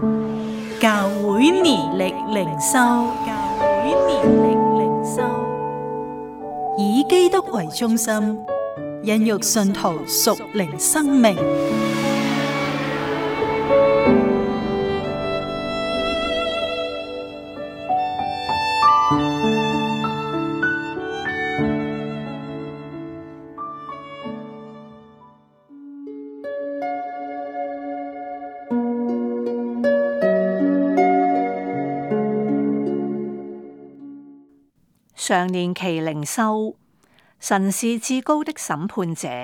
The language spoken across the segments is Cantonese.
教會年曆靈修，以基督為中心，孕育信徒屬靈生命。 常年期靈修，神是至高的審判者。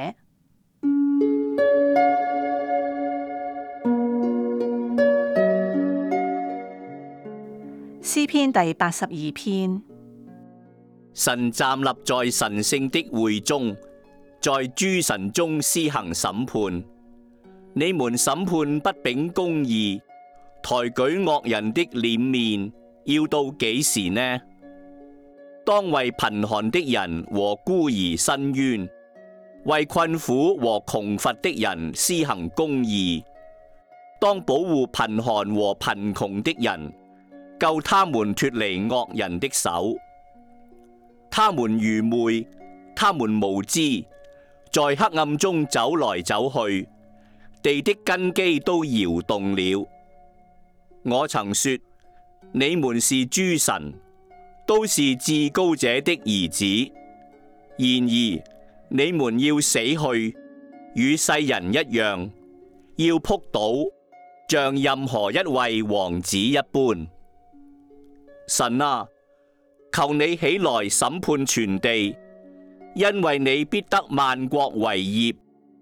詩篇第82篇。 神站立在神聖的會中，在諸神中施行審判。你們審判不秉公義，抬舉惡人的臉面，要到幾時呢？當為貧寒的人和孤兒伸冤，為困苦和窮乏的人施行公義。當保護貧寒和貧窮的人，救他們脫離惡人的手。他們愚昧，他們無知，在黑暗中走來走去，地的根基都搖動了。我曾說，你們是諸神，都是至高者的兒子。然而你們要死去，與世人一樣，要仆倒，像任何一位王子一般。神啊，求你起來審判全地，因為你必得萬國為業。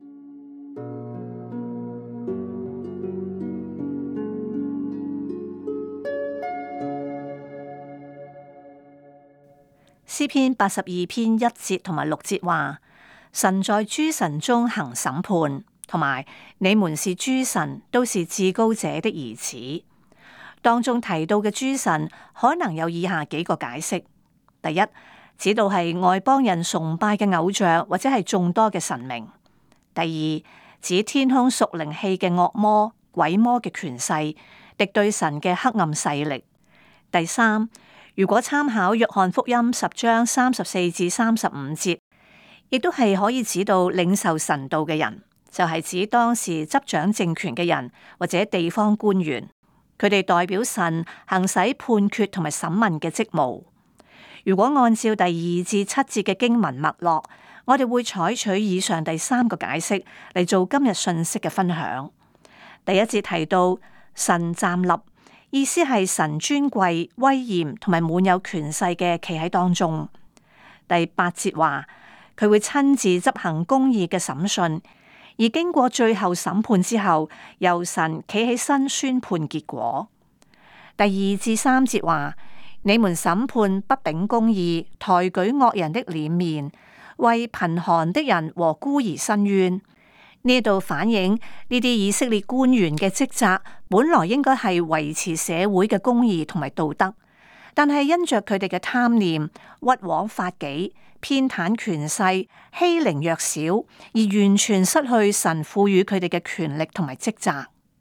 詩篇82篇1節同埋6節話，神在諸神中行審判，同埋你們是諸神，都是至高者的兒子。當中提到嘅諸神可能有以下幾個解釋：第一，指到係外邦人崇拜嘅偶像或者係眾多嘅神明；第二，指天空屬靈氣嘅惡魔、鬼魔嘅權勢，敵對神嘅黑暗勢力；第三，如果參考約翰福音10章34至35節，亦都係可以指到領受神道嘅人，就係指當時執掌政權嘅人或者地方官員，佢哋代表神行使判決同埋審問嘅職務。如果按照第2至7節嘅經文脈絡，我哋會採取以上第3個解釋嚟做今日信息嘅分享。第一節提到神站立，意思係神尊貴、威嚴同埋滿有權勢嘅企喺當中。第8節話佢會親自執行公義嘅審訊，而經過最後審判之後，由神企起身宣判結果。第2至3節話你們審判不秉公義，抬舉惡人的臉面，為貧寒的人和孤兒伸冤。呢度反映呢啲以色列官員嘅職責本來應該係維持社會嘅公義同埋道德，但係因着佢哋嘅貪念、屈枉法紀、偏袒權勢、欺凌弱小，而完全失去神賦予佢哋嘅權力同埋職責。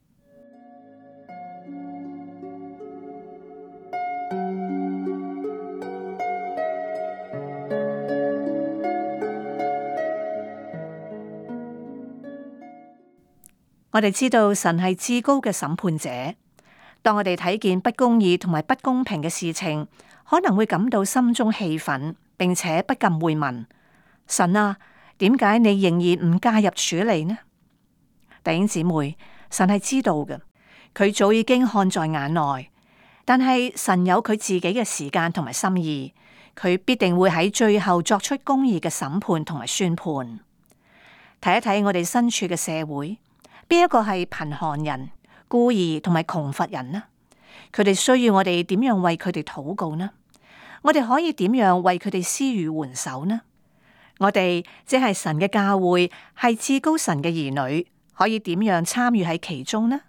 我哋知道神係至高嘅審判者。當我哋睇見不公義同埋不公平嘅事情，可能會感到心中氣憤，並且不禁會問：神啊，點解你仍然唔介入處理呢？弟兄姊妹，神係知道嘅，佢早已經看在眼內。但係神有佢自己嘅時間同埋心意，佢必定會喺最後作出公義嘅審判同埋宣判。睇一睇我哋身處嘅社會。邊一個係貧寒人、孤兒同埋窮乏人呢？佢哋需要我哋點樣為佢哋禱告呢？我哋可以點樣為佢哋施予援手呢？我哋即係神嘅教會，係至高神嘅兒女，可以點樣參與喺其中呢？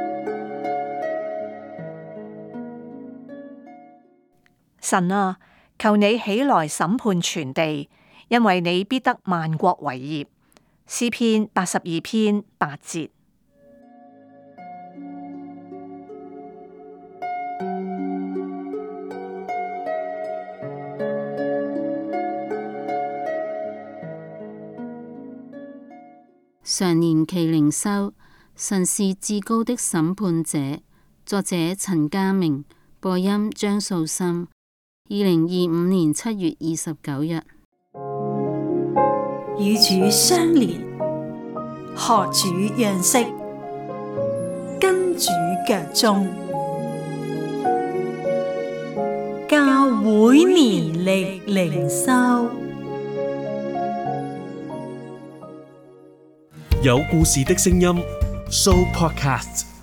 神啊， 求你起來審判全地，因為你必得萬國為業。詩篇82篇8節。 常年期靈修，神是至高的審判者。作者陳家明，播音張素心。2025年7月29日。 與主相連，學主樣式，跟主腳蹤，教會年曆靈修。 有故事的聲音 Show Podcast。